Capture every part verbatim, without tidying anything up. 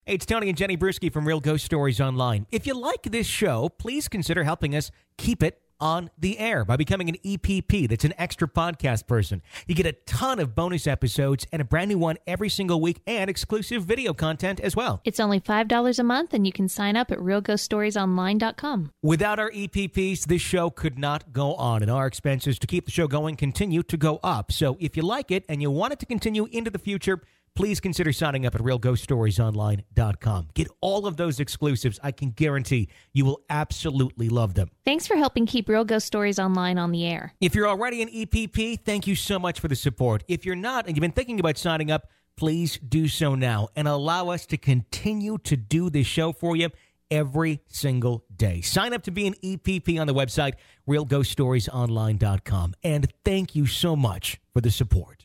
Hey, it's Tony and Jenny Bruschi from Real Ghost Stories Online. If you like this show, please consider helping us keep it on the air by becoming an E P P. That's an extra podcast person. You get a ton of bonus episodes and a brand new one every single week and exclusive video content as well. It's only five dollars a month and you can sign up at real ghost stories online dot com. Without our E P Ps, this show could not go on, and our expenses to keep the show going continue to go up. So if you like it and you want it to continue into the future, please consider signing up at real ghost stories online dot com. Get all of those exclusives. I can guarantee you will absolutely love them. Thanks for helping keep Real Ghost Stories Online on the air. If you're already an E P P, thank you so much for the support. If you're not and you've been thinking about signing up, please do so now and allow us to continue to do this show for you every single day. Sign up to be an E P P on the website, real ghost stories online dot com. And thank you so much for the support.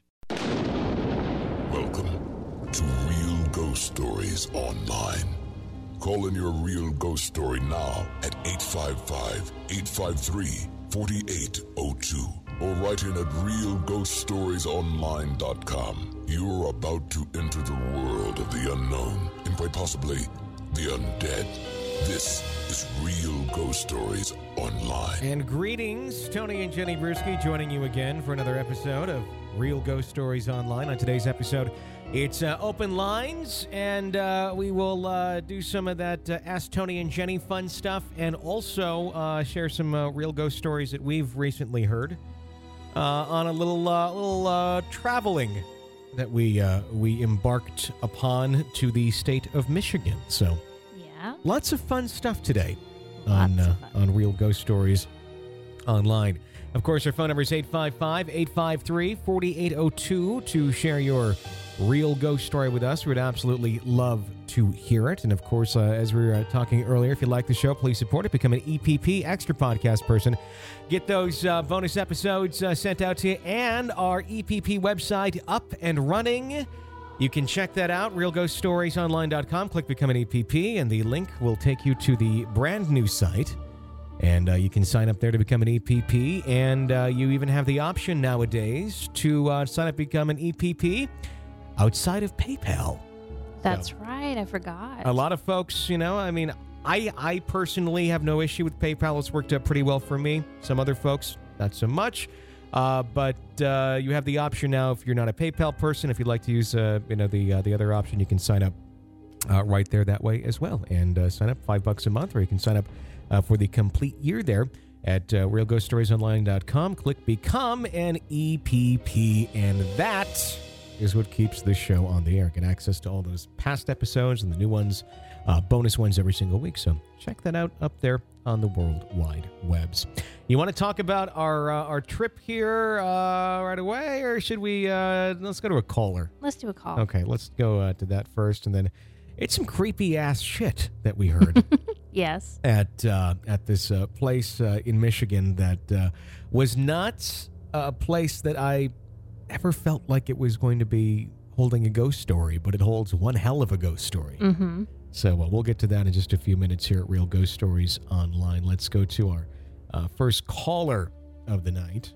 Welcome to Real Ghost Stories Online. Call in your real ghost story now at eight five five, eight five three, four eight zero two or write in at real ghost stories online dot com. You're about to enter the world of the unknown and quite possibly the undead. This is Real Ghost Stories Online. And greetings, Tony and Jenny Bruschi joining you again for another episode of Real Ghost Stories Online. On today's episode, it's uh, open lines, and uh, we will uh, do some of that uh, Ask Tony and Jenny fun stuff, and also uh, share some uh, real ghost stories that we've recently heard uh, on a little uh, little uh, traveling that we uh, we embarked upon to the state of Michigan. So, yeah, lots of fun stuff today Lots on of uh, fun. on Real Ghost Stories Online. Of course, our phone number is eight five five, eight five three, four eight zero two to share your real ghost story with us. We would absolutely love to hear it. And of course, uh, as we were uh, talking earlier, if you like the show, please support it. Become an E P P, extra podcast person. Get those uh, bonus episodes uh, sent out to you, and our E P P website up and running. You can check that out, real ghost stories online dot com. Click Become an E P P, and the link will take you to the brand new site. And uh, you can sign up there to become an E P P. And uh, you even have the option nowadays to uh, sign up to become an E P P outside of PayPal. That's So, right. I forgot. a lot of folks, you know, I mean, I, I personally have no issue with PayPal. It's worked out pretty well for me. Some other folks, not so much. Uh, but uh, you have the option now, if you're not a PayPal person, if you'd like to use, uh, you know, the uh, the other option, you can sign up uh, right there that way as well. And uh, sign up five bucks a month, or you can sign up uh, for the complete year there at uh, real ghost stories online dot com. Click Become an E P P, and that is what keeps this show on the air. Get access to all those past episodes and the new ones, uh, bonus ones every single week. So check that out up there on the World Wide Webs. You want to talk about our uh, our trip here uh, right away, or should we? Uh, let's go to a caller. Let's do a call. Okay, let's go uh, to that first, and then it's some creepy ass shit that we heard Yes. at uh, at this uh, place uh, in Michigan that uh, was not a place that I ever felt like it was going to be holding a ghost story, but it holds one hell of a ghost story. Mm-hmm. So uh, we'll get to that in just a few minutes here at Real Ghost Stories Online. Let's go to our uh, first caller of the night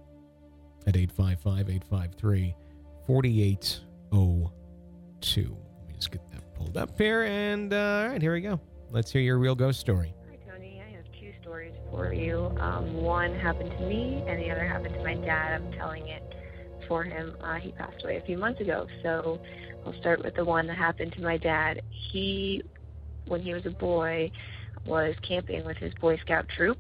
at eight five five, eight five three, four eight zero two. Let me just get that pulled up here, and uh, all right, here we go. Let's hear your real ghost story. Hi, Tony. I have two stories for you. Um, one happened to me, and the other happened to my dad. I'm telling it for him. Uh, he passed away a few months ago, so I'll start with the one that happened to my dad. He, when he was a boy, was camping with his Boy Scout troop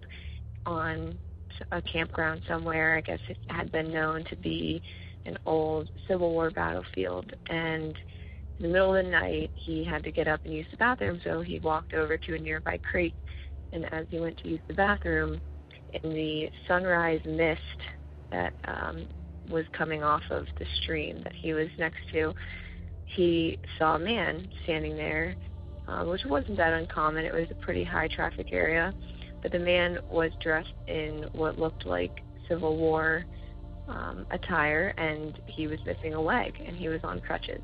on a campground somewhere. I guess it had been known to be an old Civil War battlefield, and in the middle of the night, he had to get up and use the bathroom, so he walked over to a nearby creek, and as he went to use the bathroom, in the sunrise mist that um, was coming off of the stream that he was next to, he saw a man standing there, uh, which wasn't that uncommon. It was a pretty high-traffic area, but the man was dressed in what looked like Civil War um, attire, and he was missing a leg, and he was on crutches.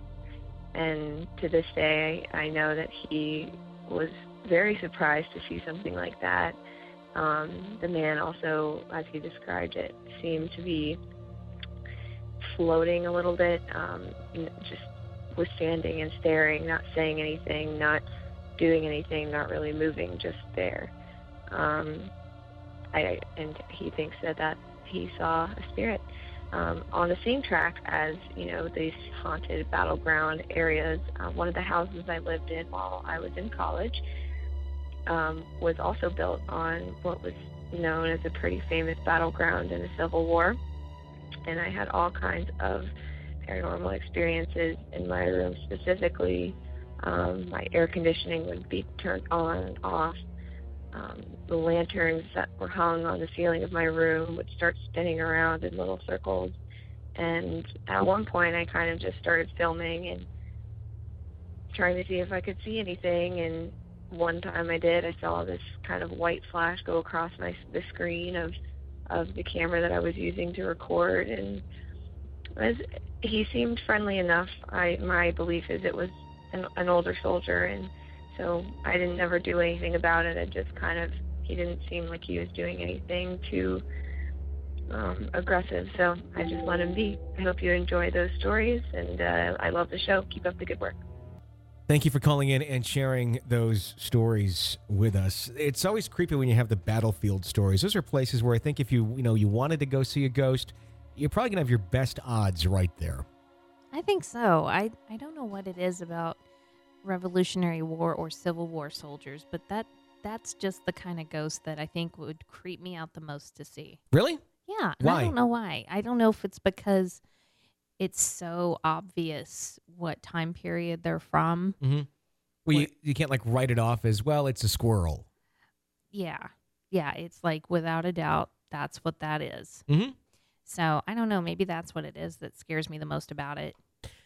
And to this day, I know that he was very surprised to see something like that. Um, the man also, as he described it, seemed to be floating a little bit, um, just was standing and staring, not saying anything, not doing anything, not really moving, just there. Um, I and he thinks that, that he saw a spirit um, on the same track as, you know, these haunted battleground areas. Uh, one of the houses I lived in while I was in college um, was also built on what was known as a pretty famous battleground in the Civil War, and I had all kinds of paranormal experiences in my room. Specifically, um, my air conditioning would be turned on and off. Um, the lanterns that were hung on the ceiling of my room would start spinning around in little circles. And at one point, I kind of just started filming and trying to see if I could see anything. And one time I did, I saw this kind of white flash go across my the screen of of the camera that I was using to record. And as he seemed friendly enough, I my belief is it was an, an older soldier, and so I didn't ever do anything about it. I just kind of, he didn't seem like he was doing anything too um, aggressive, so I just let him be. I hope you enjoy those stories, and uh, I love the show. Keep up the good work. Thank you for calling in and sharing those stories with us. It's always creepy when you have the battlefield stories. Those are places where I think if you, you know, you wanted to go see a ghost, you're probably going to have your best odds right there. I think so. I, I don't know what it is about Revolutionary War or Civil War soldiers, but that that's just the kind of ghost that I think would creep me out the most to see. Really? Yeah. And Why? I don't know why. I don't know if it's because it's so obvious what time period they're from. Mm-hmm. Well, you, you can't like write it off as, well, it's a squirrel. Yeah. Yeah. It's like, without a doubt, that's what that is. Mm-hmm. So I don't know. Maybe that's what it is that scares me the most about it.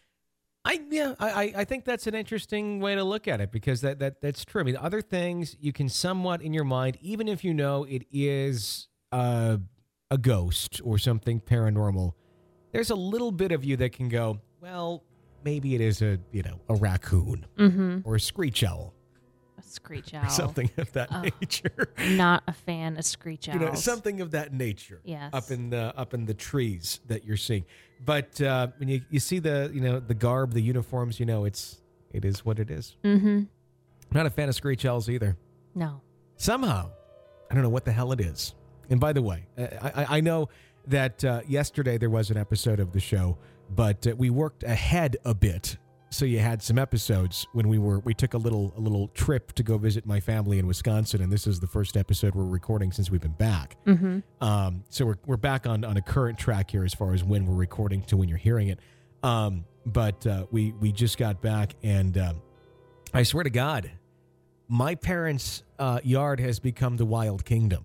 I yeah, I, I think that's an interesting way to look at it, because that, that that's true. I mean, other things you can somewhat in your mind, even if you know it is uh, a ghost or something paranormal, there's a little bit of you that can go, well, maybe it is a, you know, a raccoon Mm-hmm. or a screech owl. A screech Or owl. something of that Oh. nature. Not a fan of screech owls. You know, something of that nature. Yes. Up in the up in the trees that you're seeing. But uh, when you, you see the you know the garb, the uniforms, you know it's it is what it is. Mm-hmm. I'm not a fan of screech owls either. No. Somehow, I don't know what the hell it is. And by the way, I I, I know that uh, yesterday there was an episode of the show, but uh, we worked ahead a bit. So you had some episodes when we were we took a little a little trip to go visit my family in Wisconsin, and this is the first episode we're recording since we've been back. Mm-hmm. Um, so we're we're back on, on a current track here as far as when we're recording to when you're hearing it. Um, but uh, we we just got back, and um, I swear to God, my parents' uh, yard has become the Wild Kingdom.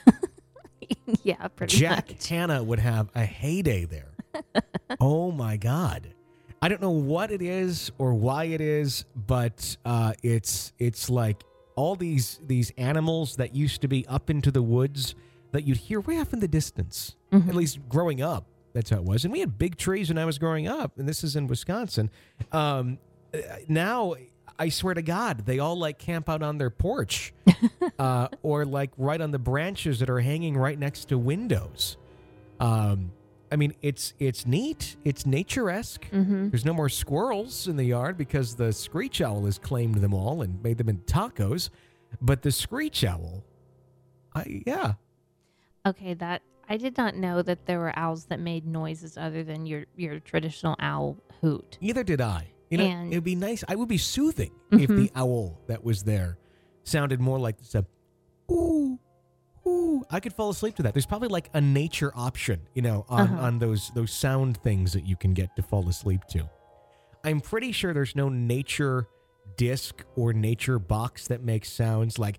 Yeah, pretty Jack much. Hanna would have a heyday there. Oh my God. I don't know what it is or why it is, but uh, it's it's like all these these animals that used to be up into the woods that you'd hear way off in the distance. Mm-hmm. At least growing up, that's how it was. And we had big trees when I was growing up, and this is in Wisconsin. Um, now, I swear to God, they all like camp out on their porch uh, or like right on the branches that are hanging right next to windows. Um I mean, it's it's neat. It's nature-esque. Mm-hmm. There's no more squirrels in the yard because the screech owl has claimed them all and made them into tacos. But the screech owl, I yeah. Okay, that I did not know that there were owls that made noises other than your, your traditional owl hoot. Neither did I. You know, And- it would be nice. I would be soothing if Mhm. the owl that was there sounded more like this. A, ooh, ooh. I could fall asleep to that. There's probably like a nature option, you know, on, Uh-huh. on those those sound things that you can get to fall asleep to. I'm pretty sure there's no nature disc or nature box that makes sounds like.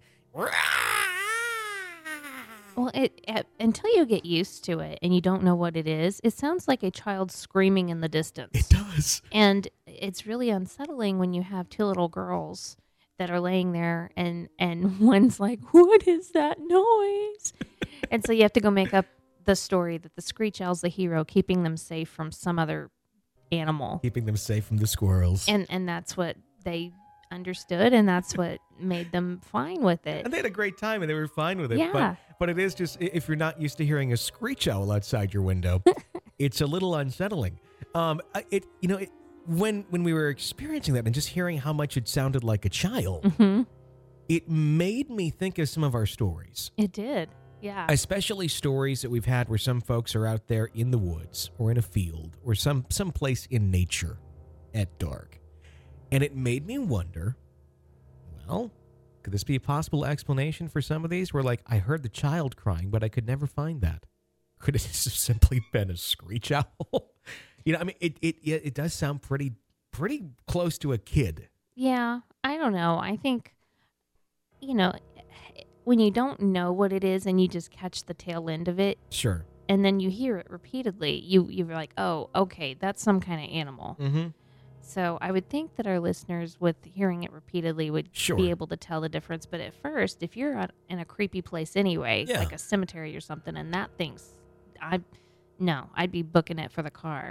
Well, it, it until you get used to it and you don't know what it is, it sounds like a child screaming in the distance. It does. And it's really unsettling when you have two little girls that are laying there and, and one's like, what is that noise? And so you have to go make up the story that the screech owl's the hero, keeping them safe from some other animal. Keeping them safe from the squirrels. And and that's what they understood, and that's what made them fine with it. And they had a great time, and they were fine with it. Yeah. But, but it is just, i- if you're not used to hearing a screech owl outside your window, it's a little unsettling. Um, I- it you know, it, when when we were experiencing that and just hearing how much it sounded like a child, Mm-hmm. it made me think of some of our stories, It did. Yeah. especially stories that we've had where some folks are out there in the woods or in a field or some someplace in nature at dark. And it made me wonder, well, could this be a possible explanation for some of these where, like, I heard the child crying, but I could never find that? Could it have simply been a screech owl? You know, I mean, it, it, it, it does sound pretty, pretty close to a kid. Yeah, I don't know. I think, you know, when you don't know what it is and you just catch the tail end of it Sure. and then you hear it repeatedly, you, you're like, oh, okay, that's some kind of animal. Mm-hmm. So I would think that our listeners, with hearing it repeatedly, would Sure. be able to tell the difference. But at first, if you're at, in a creepy place anyway, Yeah. like a cemetery or something, and that thing's, I, no, I'd be booking it for the car.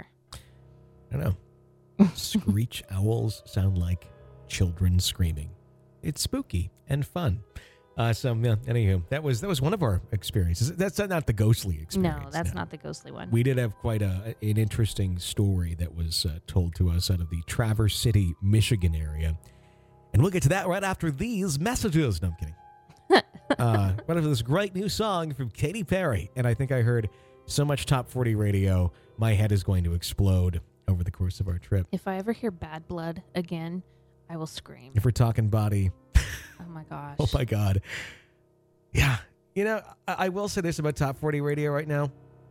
I don't know. Screech owls sound like children screaming. It's spooky and fun. Uh, so, yeah, anywho, that was that was one of our experiences. That's not the ghostly experience. No, that's not the ghostly one. We did have quite a an interesting story that was uh, told to us out of the Traverse City, Michigan area. And we'll get to that right after these messages. No, I'm kidding. uh, what after this great new song from Katy Perry. And I think I heard so much Top forty radio, my head is going to explode over the course of our trip. If I ever hear Bad Blood again, I will scream. If we're talking body, Oh my gosh. oh my God. Yeah. You know, I, I will say this about Top forty radio right now.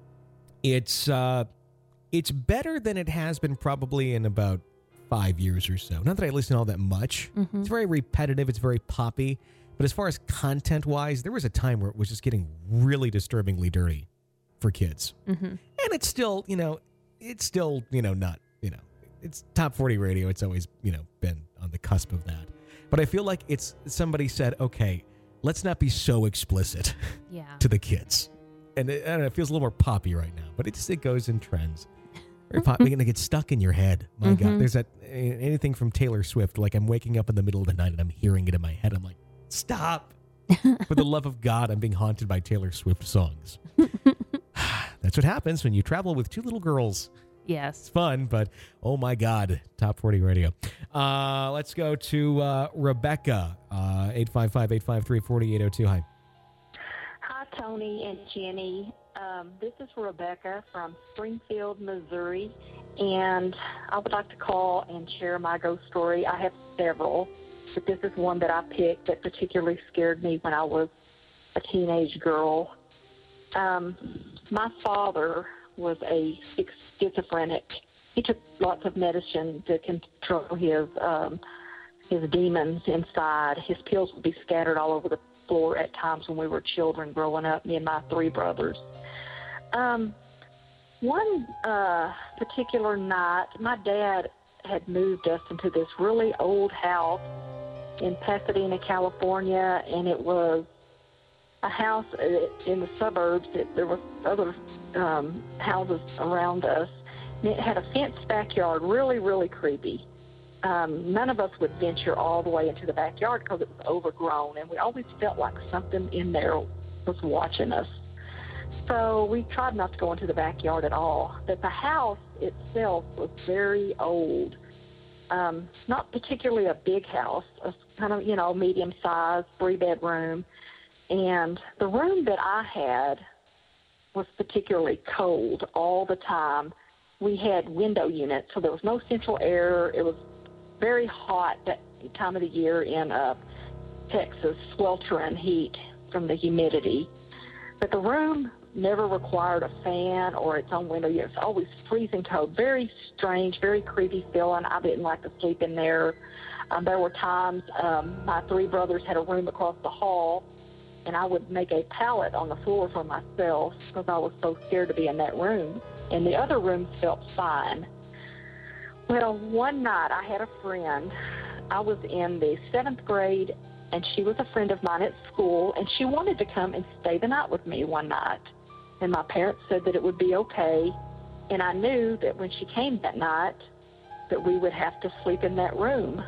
It's uh, it's better than it has been probably in about five years or so. Not that I listen all that much. Mhm. It's very repetitive. It's very poppy. But as far as content-wise, there was a time where it was just getting really disturbingly dirty for kids. Mm-hmm. And it's still, you know, it's still, you know, not, you know, it's Top forty radio. It's always, you know, been on the cusp of that. But I feel like it's somebody said, okay, let's not be so explicit Yeah. to the kids. And it, I don't know, it feels a little more poppy right now, but it just, it goes in trends. Very pop. You're going to get stuck in your head. My God. Mhm. There's that, anything from Taylor Swift, like I'm waking up in the middle of the night and I'm hearing it in my head. I'm like, stop. For the love of God, I'm being haunted by Taylor Swift songs. That's what happens when you travel with two little girls. It's Yes. fun, but oh my God, Top forty radio. Uh, let's go to uh, Rebecca, uh, eight five five, eight five three, four eight zero two. Hi. Hi, Tony and Jenny. Um, this is Rebecca from Springfield, Missouri, and I would like to call and share my ghost story. I have several, but this is one that I picked that particularly scared me when I was a teenage girl. Um, my father was a schizophrenic. He took lots of medicine to control his um, his demons inside. His pills would be scattered all over the floor at times when we were children growing up, me and my three brothers. Um, one uh, particular night, my dad had moved us into this really old house in Pasadena, California, and it was a house in the suburbs. It, there was other um, houses around us, and it had a fenced backyard, really, really creepy. Um, none of us would venture all the way into the backyard because it was overgrown, and we always felt like something in there was watching us. So we tried not to go into the backyard at all. But the house itself was very old. Um, not particularly a big house, a kind of, you know, medium-sized, three-bedroom. And the room that I had was particularly cold all the time. We had window units, so there was no central air. It was very hot that time of the year in uh, Texas, sweltering heat from the humidity. But the room never required a fan or its own window unit. It's always freezing cold. Very strange, very creepy feeling. I didn't like to sleep in there. Um, there were times um, my three brothers had a room across the hall, and I would make a pallet on the floor for myself because I was so scared to be in that room. And the other rooms felt fine. Well, one night I had a friend. I was in the seventh grade, and she was a friend of mine at school, and she wanted to come and stay the night with me one night. And my parents said that it would be okay, and I knew that when she came that night that we would have to sleep in that room.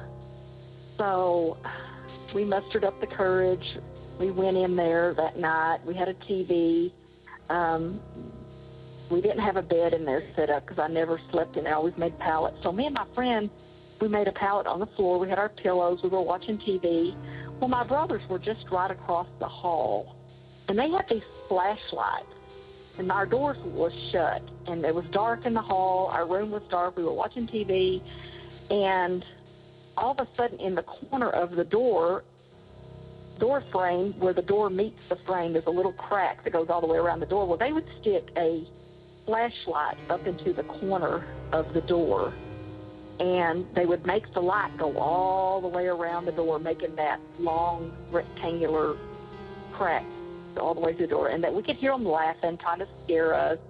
So we mustered up the courage. We went in there that night. We had a T V. Um, we didn't have a bed in there set up because I never slept in there. I always made pallets. So me and my friend, we made a pallet on the floor. We had our pillows. We were watching T V. Well, my brothers were just right across the hall, and they had these flashlights, and our doors was shut, and it was dark in the hall. Our room was dark. We were watching T V, and all of a sudden in the corner of the door, door frame, where the door meets the frame, there's a little crack that goes all the way around the door. Well, they would stick a flashlight up into the corner of the door, and they would make the light go all the way around the door, making that long rectangular crack all the way through the door, and that we could hear them laughing, trying to scare us.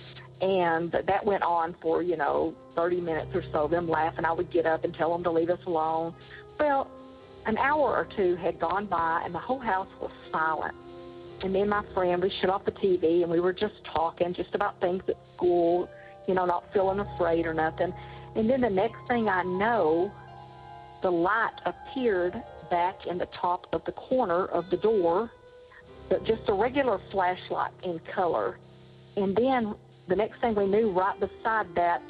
And that went on for, you know, thirty minutes or so, them laughing. I would get up and tell them to leave us alone. Well, an hour or two had gone by, and the whole house was silent. And me and my friend, we shut off the T V, and we were just talking just about things at school, you know, not feeling afraid or nothing. And then the next thing I know, the light appeared back in the top of the corner of the door, but just a regular flashlight in color. And then the next thing we knew, right beside that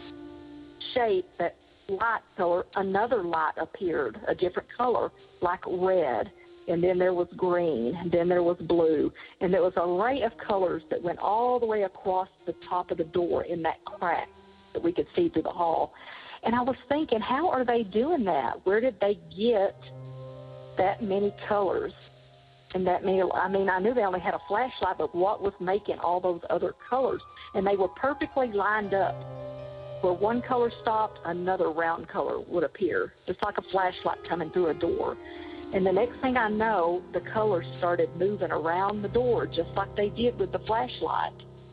shape, that light color, another light appeared, a different color, like red. And then there was green, and then there was blue. And there was an array of colors that went all the way across the top of the door in that crack that we could see through the hall. And I was thinking, how are they doing that? Where did they get that many colors? And that many, I mean, I knew they only had a flashlight, but what was making all those other colors? And they were perfectly lined up. Where one color stopped, another round color would appear, just like a flashlight coming through a door. And the next thing I know, the colors started moving around the door, just like they did with the flashlight.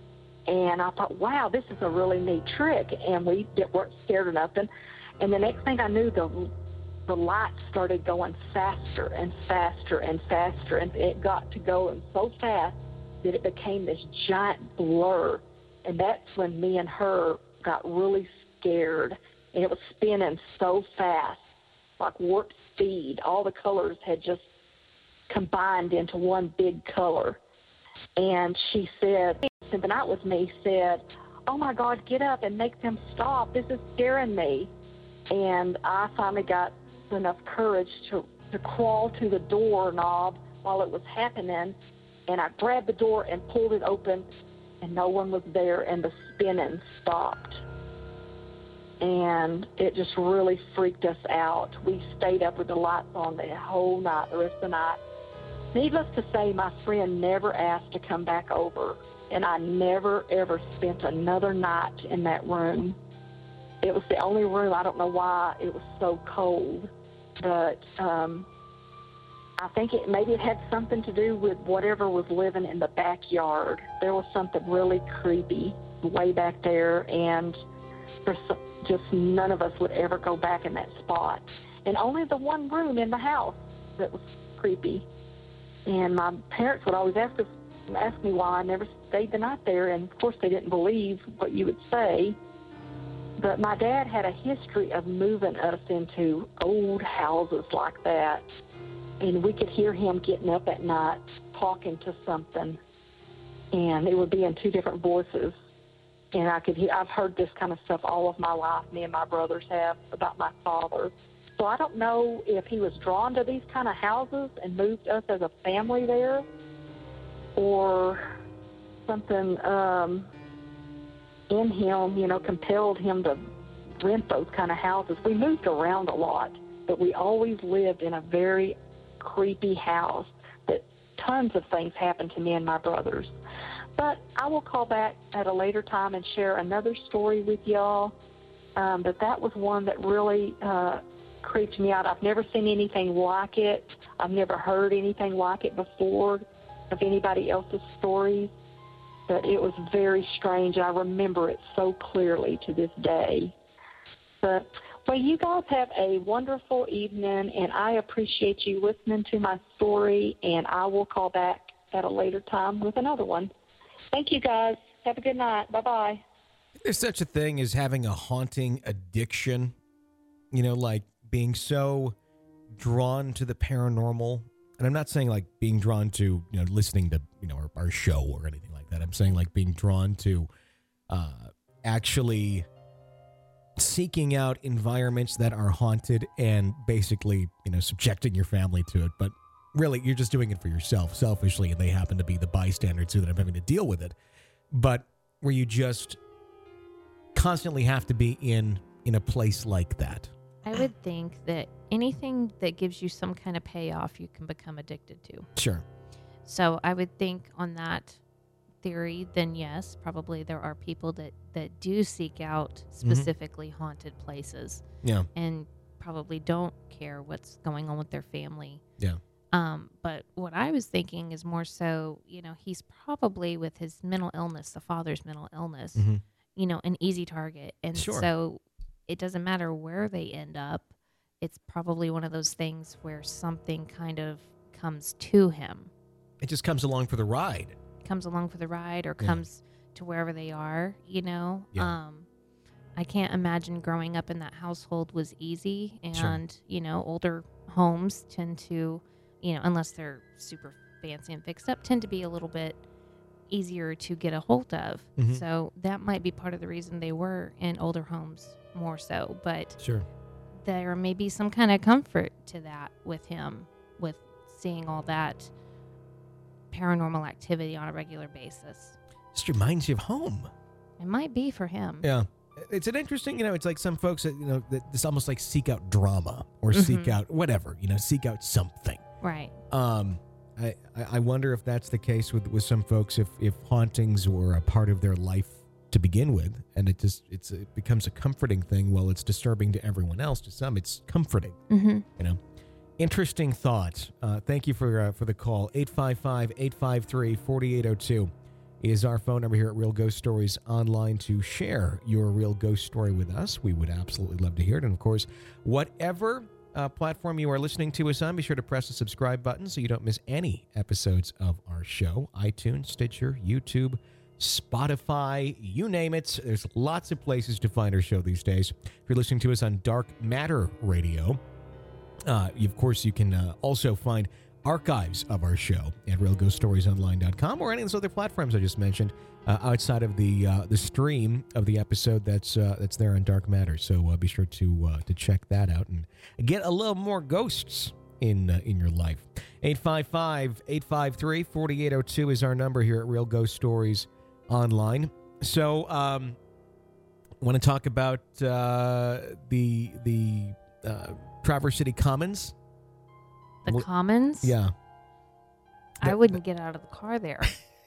And I thought, wow, this is a really neat trick. And we weren't scared or nothing. And the next thing I knew, the the light started going faster and faster and faster. And it got to going so fast that it became this giant blur. And that's when me and her got really scared. And it was spinning so fast, like warp speed. All the colors had just combined into one big color. And she said, spent the night with me, said, oh my God, get up and make them stop. This is scaring me. And I finally got enough courage to, to crawl to the doorknob while it was happening. And I grabbed the door and pulled it open, and no one was there, and the spinning stopped. And it just really freaked us out. We stayed up with the lights on the whole night, the rest of the night. Needless to say, my friend never asked to come back over, and I never, ever spent another night in that room. It was the only room, I don't know why it was so cold, but um, I think it maybe it had something to do with whatever was living in the backyard. There was something really creepy way back there, and there's just none of us would ever go back in that spot. And only the one room in the house that was creepy. And my parents would always ask us, ask me why I never stayed the night there, and of course they didn't believe what you would say. But my dad had a history of moving us into old houses like that, and we could hear him getting up at night talking to something, and it would be in two different voices. And I could hear, I've heard this kind of stuff all of my life, me and my brothers have, about my father. So I don't know if he was drawn to these kind of houses and moved us as a family there, or something um, in him, you know, compelled him to rent those kind of houses. We moved around a lot, but we always lived in a very creepy house that tons of things happened to me and my brothers. But I will call back at a later time and share another story with y'all. Um, but that was one that really uh, creeped me out. I've never seen anything like it. I've never heard anything like it before of anybody else's stories. But it was very strange. I remember it so clearly to this day. But, well, you guys have a wonderful evening, and I appreciate you listening to my story, and I will call back at a later time with another one. Thank you, guys. Have a good night. Bye-bye. There's such a thing as having a haunting addiction, you know, like being so drawn to the paranormal. And I'm not saying like being drawn to, you know, listening to, you know, our, our show or anything like that. I'm saying like being drawn to uh, actually seeking out environments that are haunted and basically, you know, subjecting your family to it. But really, you're just doing it for yourself, selfishly, and they happen to be the bystanders who that are having to deal with it. But where you just constantly have to be in in a place like that. I would think that anything that gives you some kind of payoff, you can become addicted to. Sure. So I would think on that theory, then yes, probably there are people that, that do seek out specifically mm-hmm. haunted places. Yeah. And probably don't care what's going on with their family. Yeah. Um, but what I was thinking is more so, you know, he's probably with his mental illness, the father's mental illness, mm-hmm. you know, an easy target. And sure. so it doesn't matter where they end up. It's probably one of those things where something kind of comes to him. It just comes along for the ride. Comes along for the ride or yeah. comes to wherever they are, you know. Yeah. Um, I can't imagine growing up in that household was easy. And, sure. you know, older homes tend to, you know, unless they're super fancy and fixed up, tend to be a little bit easier to get a hold of. Mm-hmm. So that might be part of the reason they were in older homes more so. But sure. there may be some kind of comfort to that with him, with seeing all that paranormal activity on a regular basis. Just reminds you of home. It might be for him. Yeah. It's an interesting, you know, it's like some folks that, you know, that this almost like seek out drama or Mm-hmm. seek out whatever, you know, seek out something. Right. Um, I, I wonder if that's the case with, with some folks, if, if hauntings were a part of their life to begin with, and it just it's it becomes a comforting thing. While it's disturbing to everyone else, to some it's comforting. Mm-hmm. You know, interesting thoughts. Uh, thank you for uh, for the call. eight five five, eight five three, four eight zero two is our phone number here at Real Ghost Stories Online to share your real ghost story with us. We would absolutely love to hear it. And of course, whatever uh, platform you are listening to us on, be sure to press the subscribe button so you don't miss any episodes of our show. iTunes, Stitcher, YouTube, Spotify, you name it. There's lots of places to find our show these days. If you're listening to us on Dark Matter Radio, uh, you, of course, you can uh, also find archives of our show at real ghost stories online dot com or any of those other platforms I just mentioned uh, outside of the uh, the stream of the episode that's uh, that's there on Dark Matter. So uh, be sure to uh, to check that out and get a little more ghosts in uh, in your life. eight five five, eight five three, four eight zero two is our number here at Real Ghost Stories Online. So um, I want to talk about uh, the the uh, Traverse City Commons. The Well, Commons? Yeah. I That- wouldn't get out of the car there.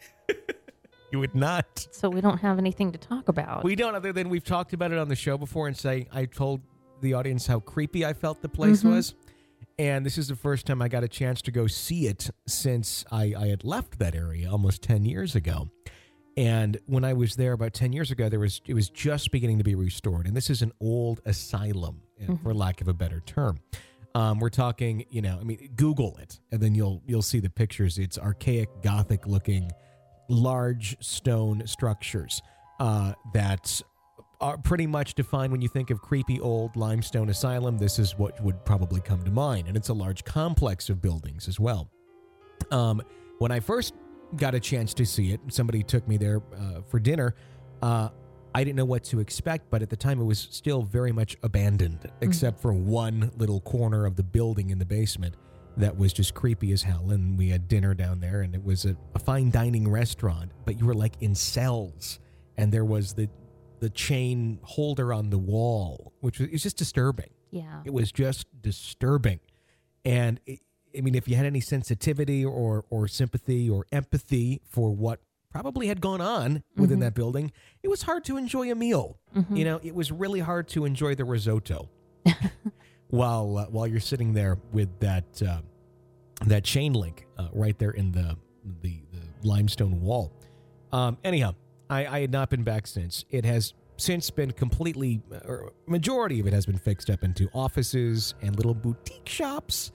You would not. So we don't have anything to talk about. We don't, other than we've talked about it on the show before and saying I told the audience how creepy I felt the place Mhm. was. And this is the first time I got a chance to go see it since I, I had left that area almost ten years ago. And when I was there about ten years ago, there was it was just beginning to be restored. And this is an old asylum, Mhm. for lack of a better term. Um, we're talking, you know, I mean, Google it, and then you'll you'll see the pictures. It's archaic, Gothic-looking, large stone structures uh, that are pretty much defined when you think of creepy old limestone asylum. This is what would probably come to mind, and it's a large complex of buildings as well. Um, when I first got a chance to see it, somebody took me there uh, for dinner. Uh, I didn't know what to expect, but at the time it was still very much abandoned, except for one little corner of the building in the basement that was just creepy as hell. And we had dinner down there, and it was a, a fine dining restaurant, but you were like in cells, and there was the the chain holder on the wall, which was, it was just disturbing. Yeah. It was just disturbing. And it, I mean, if you had any sensitivity or or sympathy or empathy for what probably had gone on within Mhm. that building, it was hard to enjoy a meal. Mhm. You know, it was really hard to enjoy the risotto while uh, while you're sitting there with that uh, that chain link uh, right there in the the, the limestone wall. Um, anyhow, I, I had not been back since. It has since been completely, or majority of it has been fixed up into offices and little boutique shops.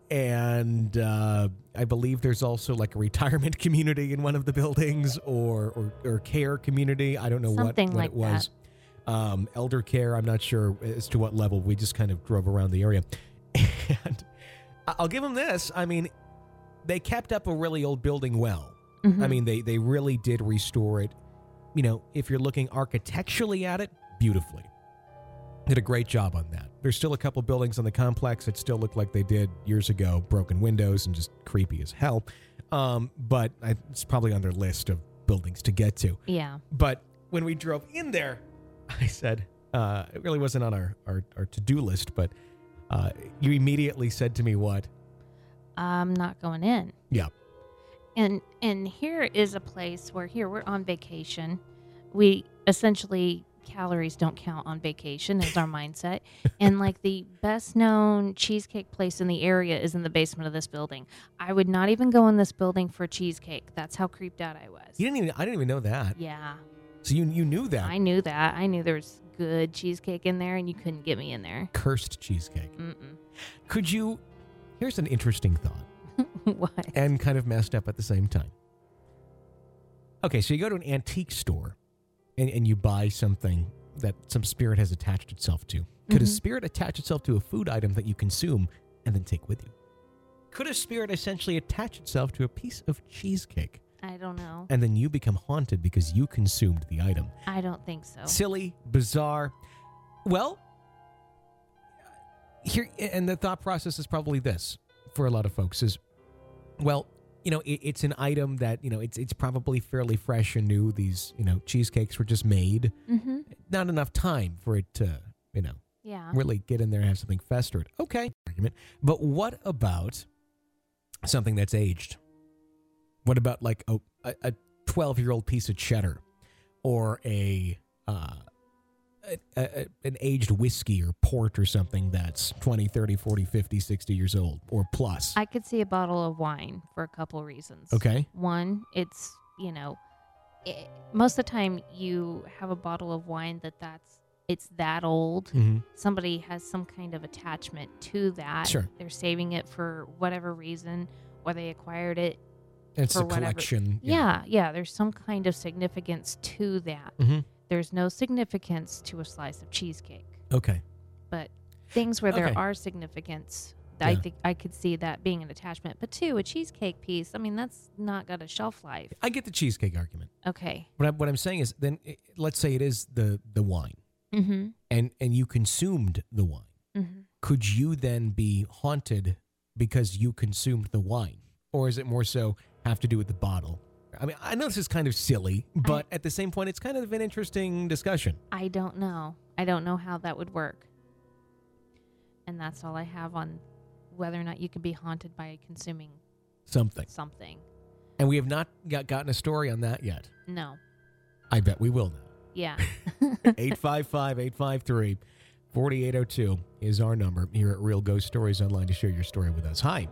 And uh, I believe there's also like a retirement community in one of the buildings, or or, or care community. I don't know Something what, what like it was. Um, elder care, I'm not sure as to what level. We just kind of drove around the area. And I'll give them this. I mean, they kept up a really old building well. Mhm. I mean, they, they really did restore it you know, if you're looking architecturally at it, beautifully. Did a great job on that. There's still a couple buildings on the complex that still look like they did years ago, broken windows and just creepy as hell. Um, but I, it's probably on their list of buildings to get to. Yeah. But when we drove in there, I said, uh, it really wasn't on our, our, our to-do list, but uh, you immediately said to me what? I'm not going in. Yeah. And and here is a place where here we're on vacation. We essentially calories don't count on vacation is our mindset. And like the best known cheesecake place in the area is in the basement of this building. I would not even go in this building for cheesecake. That's how creeped out I was. You didn't even, I didn't even know that. Yeah. So you you knew that. I knew that. I knew there was good cheesecake in there and you couldn't get me in there. Cursed cheesecake. Mm-mm. Could you, here's an interesting thought. What? And kind of messed up at the same time. Okay, so you go to an antique store and, and you buy something that some spirit has attached itself to. Could Mm-hmm. a spirit attach itself to a food item that you consume and then take with you? Could a spirit essentially attach itself to a piece of cheesecake I don't know. and then you become haunted because you consumed the item? I don't think so. Silly, bizarre. Well, here, and the thought process is probably this for a lot of folks is, well, you know, it, it's an item that, you know, it's it's probably fairly fresh and new. These, you know, cheesecakes were just made. Mm-hmm. Not enough time for it to, you know, Yeah. really get in there and have something festered. Okay. Argument. But what about something that's aged? What about like a a twelve-year-old piece of cheddar or a, uh, a, a an aged whiskey or port or something that's twenty, thirty, forty, fifty, sixty years old or plus? I could see a bottle of wine for a couple of reasons. Okay. One, it's, you know, it, most of the time you have a bottle of wine that that's, it's that old. Mm-hmm. Somebody has some kind of attachment to that. Sure. They're saving it for whatever reason, or they acquired it. It's for a whatever- collection. Yeah, yeah. There's some kind of significance to that. Mm-hmm. There's no significance to a slice of cheesecake. Okay. But things where there Okay. are significance, I Yeah. think I could see that being an attachment. But two, a cheesecake piece, I mean, that's not got a shelf life. I get the cheesecake argument. Okay. What, I, what I'm saying is then eh, let's say it is the, the wine Mm-hmm. and, and you consumed the wine. Mm-hmm. Could you then be haunted because you consumed the wine? Or is it more so have to do with the bottle? I mean, I know this is kind of silly, but at the same point, it's kind of an interesting discussion. I don't know. I don't know how that would work. And that's all I have on whether or not you can be haunted by consuming Something. something. And we have not got, gotten a story on that yet. No. I bet we will now. Yeah. eight five five, eight five three, four eight zero two is our number here at Real Ghost Stories Online to share your story with us. Hi.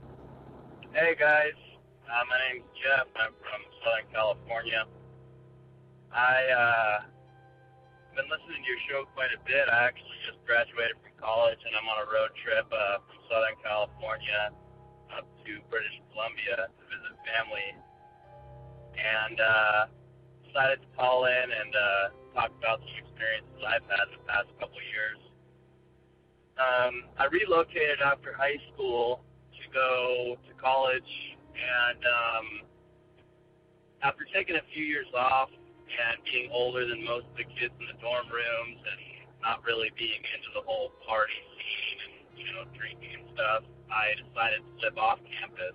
Hey guys, uh, my name's Jeff. I'm from Southern California. I uh, been listening to your show quite a bit. I actually just graduated from college, and I'm on a road trip uh, from Southern California up to British Columbia to visit family, and uh, decided to call in and uh, talk about some experiences I've had in the past couple of years. Um, I relocated after high school to go to college, and um, after taking a few years off and being older than most of the kids in the dorm rooms and not really being into the whole party scene and, you know, drinking and stuff, I decided to live off campus.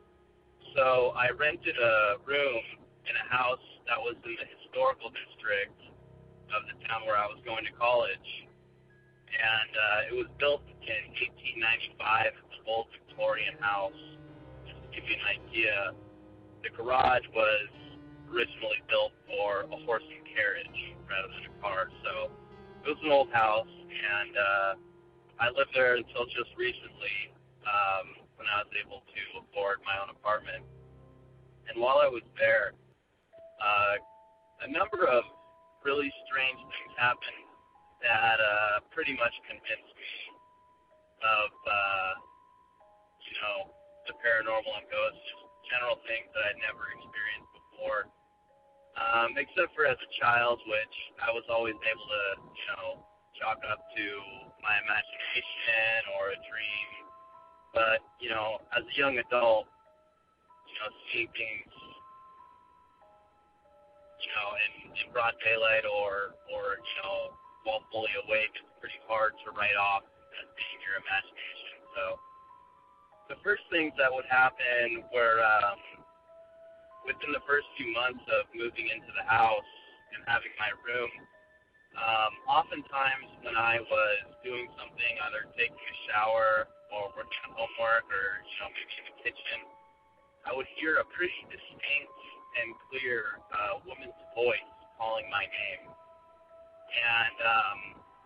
So I rented a room in a house that was in the historical district of the town where I was going to college. And uh, it was built in eighteen ninety-five. It's an old Victorian house. Just to give you an idea, the garage was originally built for a horse and carriage rather than a car. So it was an old house, and uh, I lived there until just recently um, when I was able to afford my own apartment. And while I was there, uh, a number of really strange things happened that uh, pretty much convinced me of, uh, you know, the paranormal and ghosts, just general things that I'd never experienced before. Um, except for as a child, which I was always able to, you know, chalk up to my imagination or a dream. But, you know, as a young adult, you know, seeing things you know, in, in broad daylight or, or, you know, while fully awake, it's pretty hard to write off as being your imagination. So the first things that would happen were um, within the first few months of moving into the house and having my room, um, oftentimes when I was doing something, either taking a shower or working on homework or, you know, maybe in the kitchen, I would hear a pretty distinct and clear uh, woman's voice calling my name. And um,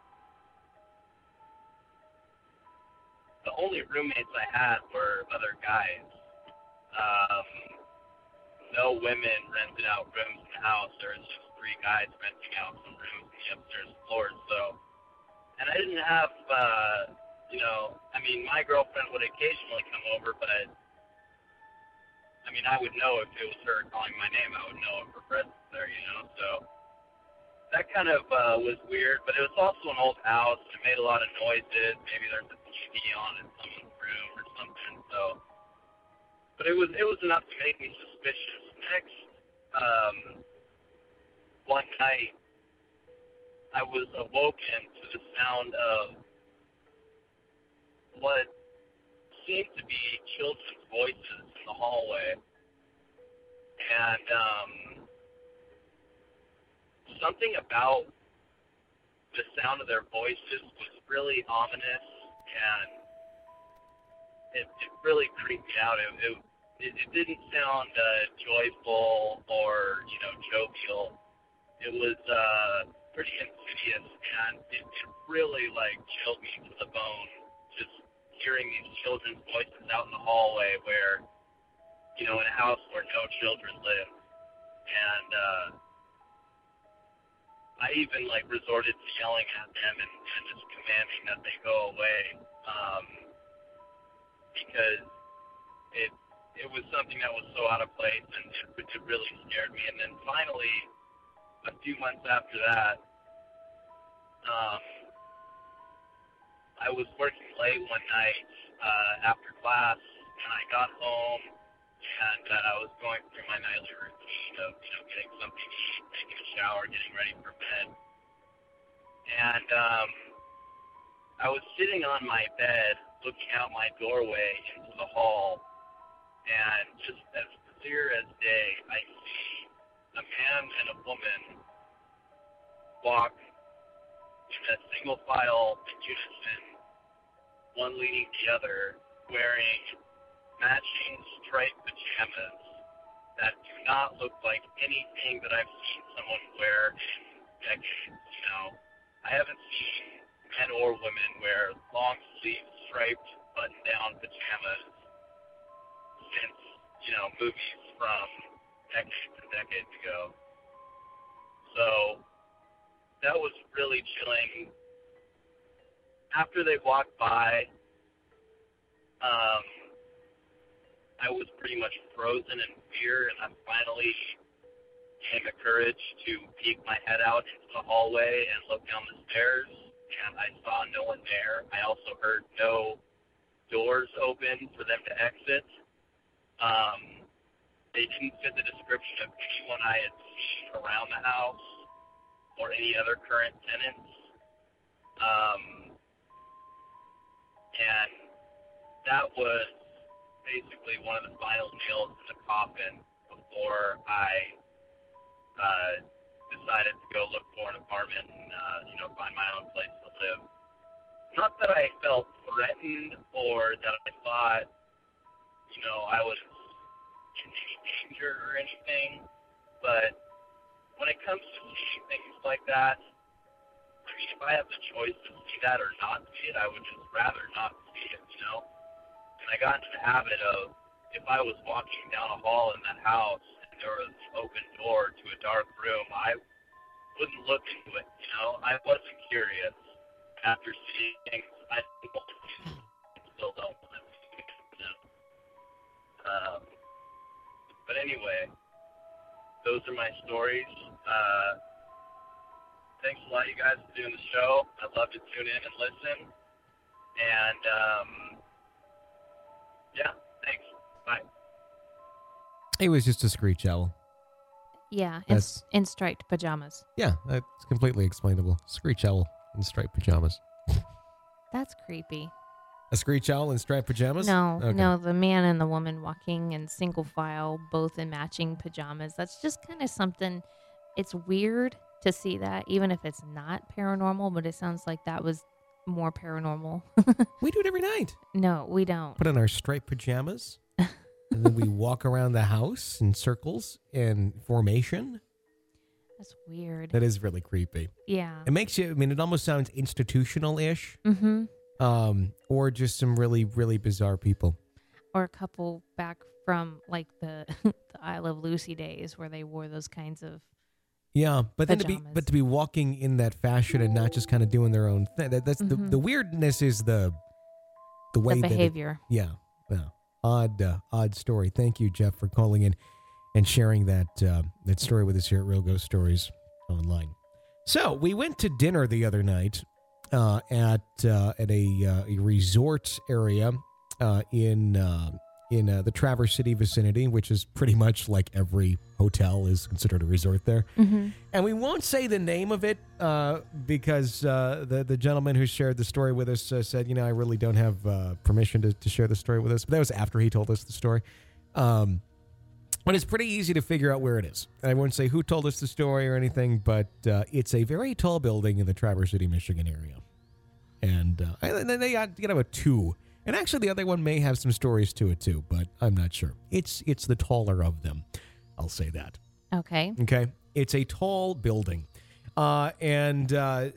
the only roommates I had were other guys. Um, no women rented out rooms in the house. There was just three guys renting out some rooms in the upstairs floors. So, and I didn't have, uh, you know, I mean, my girlfriend would occasionally come over, but I mean, I would know if it was her calling my name. I would know if her presence there, you know. So that kind of uh, was weird, but it was also an old house. It made a lot of noises. Maybe there's a T V on in someone's room or something. So, but it was it was enough to make me suspicious. Next, um, one night, I was awoken to the sound of what seemed to be children's voices in the hallway, and um, something about the sound of their voices was really ominous, and it, it really creeped me out. It, it, it, it didn't sound uh, joyful or, you know, jovial. It was uh, pretty insidious, and it, it really, like, chilled me to the bone, just hearing these children's voices out in the hallway where, you know, in a house where no children live. And uh, I even, like, resorted to yelling at them and, and just commanding that they go away, um, because it it was something that was so out of place, and it, it really scared me. And then finally, a few months after that, um, I was working late one night uh, after class, and I got home, and uh, I was going through my nightly routine of, you know, getting something to eat, taking a shower, getting ready for bed. And um, I was sitting on my bed, looking out my doorway into the hall, and just as clear as day, I see a man and a woman walk in a single file in unison, one leading the other, wearing matching striped pajamas that do not look like anything that I've seen someone wear in decades. You know, I haven't seen men or women wear long sleeve striped button down pajamas since, you know, movies from decades and decades ago. So that was really chilling. After they walked by, um, I was pretty much frozen in fear, and I finally came to courage to peek my head out into the hallway and look down the stairs, and I saw no one there. I also heard no doors open for them to exit. Um, they didn't fit the description of anyone I had seen around the house or any other current tenants. Um, and that was basically one of the final nails in the coffin before I uh, decided to go look for an apartment and, uh, you know, find my own place to live. Not that I felt threatened or that I thought, you know, I was in any danger or anything, but when it comes to seeing things like that, I mean, if I have the choice to see that or not see it, I would just rather not see it, you know? And I got into the habit of, if I was walking down a hall in that house and there was an open door to a dark room, I wouldn't look into it, you know? I wasn't curious. After seeing things, I still don't want to see it, you know? Um, but anyway, those are my stories. Uh, thanks a lot, you guys, for doing the show. I'd love to tune in and listen. And, um, yeah, thanks. Bye. It was just a screech owl. Yeah, in, That's- in striped pajamas. Yeah, that's completely explainable. Screech owl in striped pajamas. That's creepy. A screech owl in striped pajamas? No, Okay. no, the man and the woman walking in single file, both in matching pajamas. That's just kind of something. It's weird to see that, even if it's not paranormal, but it sounds like that was more paranormal. We do it every night. No, we don't. Put on our striped pajamas, and then we walk around the house in circles in formation. That's weird. That is really creepy. Yeah. It makes you, I mean, it almost sounds institutional-ish, Mm-hmm. um, or just some really, really bizarre people. Or a couple back from like the the Isle of Lucy days where they wore those kinds of. Yeah, but then to be, Pajamas. but to be walking in that fashion and not just kind of doing their own thing. That, that's the, Mhm. the weirdness is the, the way The that it- behavior. yeah, yeah. Odd, uh, odd story. Thank you, Jeff, for calling in and sharing that uh, that story with us here at Real Ghost Stories Online. So we went to dinner the other night uh, at uh, at a, uh, a resort area uh, in uh, in uh, the Traverse City vicinity, which is pretty much like every hotel is considered a resort there. Mm-hmm. And we won't say the name of it uh, because uh, the the gentleman who shared the story with us uh, said, you know, I really don't have uh, permission to, to share the story with us. But that was after he told us the story. Um, but it's pretty easy to figure out where it is. I won't say who told us the story or anything, but uh, it's a very tall building in the Traverse City, Michigan area. And uh, and then they got, you know, a two. And actually the other one may have some stories to it too, but I'm not sure. It's it's the taller of them. I'll say that. Okay. Okay. It's a tall building. Uh, and uh,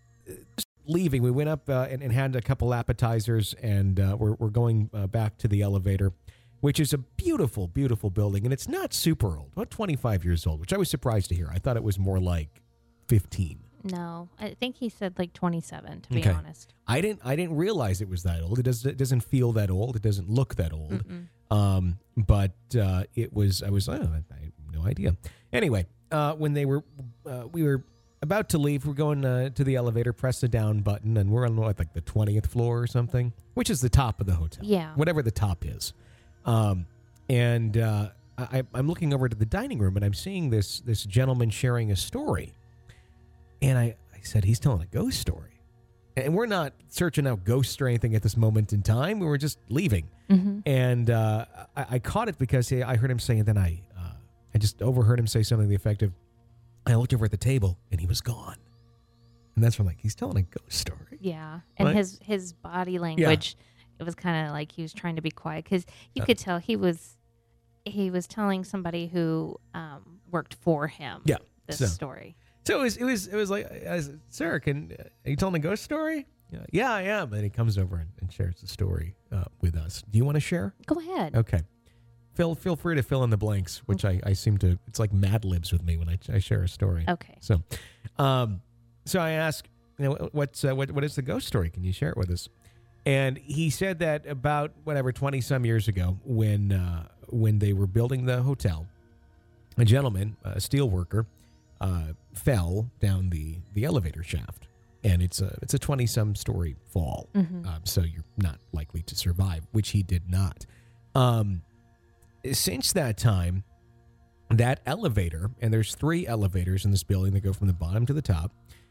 leaving, we went up uh, and, and had a couple appetizers, and uh, we're, we're going uh, back to the elevator, which is a beautiful, beautiful building. And it's not super old, about twenty-five years old, which I was surprised to hear. I thought it was more like fifteen. No, I think he said like twenty-seven, to be Okay. honest. I didn't I didn't realize it was that old. It, does, it doesn't feel that old. It doesn't look that old. Mm-mm. Um, but uh, it was, I was, oh, I, I had no idea. Anyway, uh, when they were, uh, we were about to leave, we're going uh, to the elevator, press the down button, and we're on what, like the twentieth floor or something, which is the top of the hotel. Yeah. Whatever the top is. Um, and uh, I, I'm looking over to the dining room, and I'm seeing this this gentleman sharing a story. And I, I said, he's telling a ghost story. And we're not searching out ghosts or anything at this moment in time. We were just leaving. Mm-hmm. And uh, I, I caught it because he, I heard him say, and then I, uh, I just overheard him say something to the effect of, I looked over at the table and he was gone. And that's when I'm like, he's telling a ghost story. Yeah, and Right. his his body language, it was kind of like he was trying to be quiet because you Uh. could tell he was he was telling somebody who um, worked for him. Yeah, this so- story. So it was, it was, it was like, I said, sir, can, uh, are you telling a ghost story? Yeah, yeah, I am. And he comes over and, and shares the story uh, with us. Do you want to share? Go ahead. Okay. Feel, feel free to fill in the blanks, which I, I seem to, it's like Mad Libs with me when I, I share a story. Okay. So, um, so I asked, you know, what's uh, what what is the ghost story? Can you share it with us? And he said that about whatever twenty some years ago, when uh, when they were building the hotel, a gentleman, a steel worker, uh, fell down the the elevator shaft, and it's a it's a twenty some story fall, Mhm. um, so you're not likely to survive, which he did not. Um, since that time, that elevator, and there's three elevators in this building that go from the bottom to the top.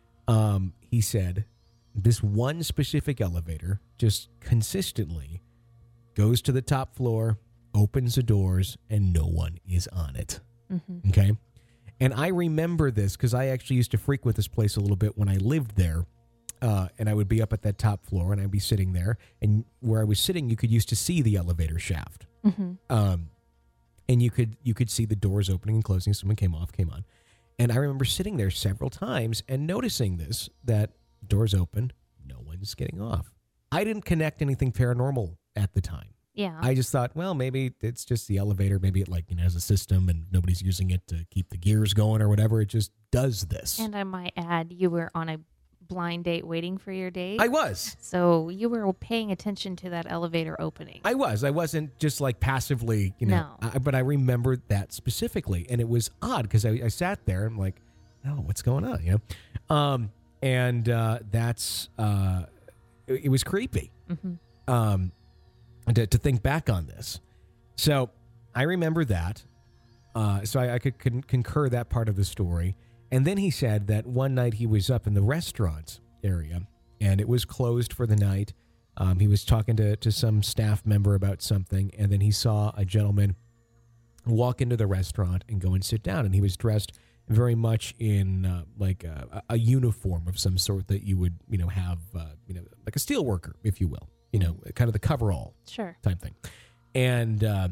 Um, he said this one specific elevator just consistently goes to the top floor, opens the doors, and no one is on it. Mhm. Okay. And I remember this because I actually used to frequent this place a little bit when I lived there. Uh, and I would be up at that top floor and I'd be sitting there. And where I was sitting, you could used to see the elevator shaft. Mhm. Um, and you could you could see the doors opening and closing. Someone came off, came on. And I remember sitting there several times and noticing this, that doors open, no one's getting off. I didn't connect anything paranormal at the time. Yeah. I just thought, well, maybe it's just the elevator. Maybe it like, you know, has a system and nobody's using it to keep the gears going or whatever. It just does this. and I might add, you were on a blind date waiting for your date. I was. So you were paying attention to that elevator opening. I was. I wasn't just like passively, you know, No. I, but I remembered that specifically. And it was odd because I, I sat there and I'm like, oh, what's going on? You know? Um, and uh, that's, uh, it, it was creepy. Mhm. Um, to, to think back on this. So I remember that. Uh, so I, I could con- concur that part of the story. And then he said that one night he was up in the restaurant area and it was closed for the night. Um, he was talking to, to some staff member about something, and then he saw a gentleman walk into the restaurant and go and sit down. And he was dressed very much in uh, like a, a uniform of some sort that you would, you know, have, uh, you know, like a steel worker, if you will, you know, kind of the coverall Sure. type thing. And uh,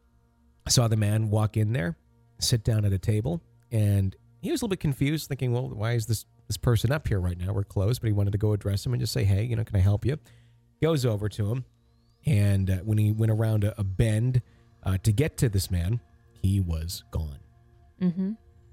I saw the man walk in there, sit down at a table, and he was a little bit confused, thinking, well, why is this, this person up here right now? We're closed. But he wanted to go address him and just say, hey, you know, can I help you? Goes over to him, and uh, when he went around a, a bend uh, to get to this man, he was gone. Mm-hmm.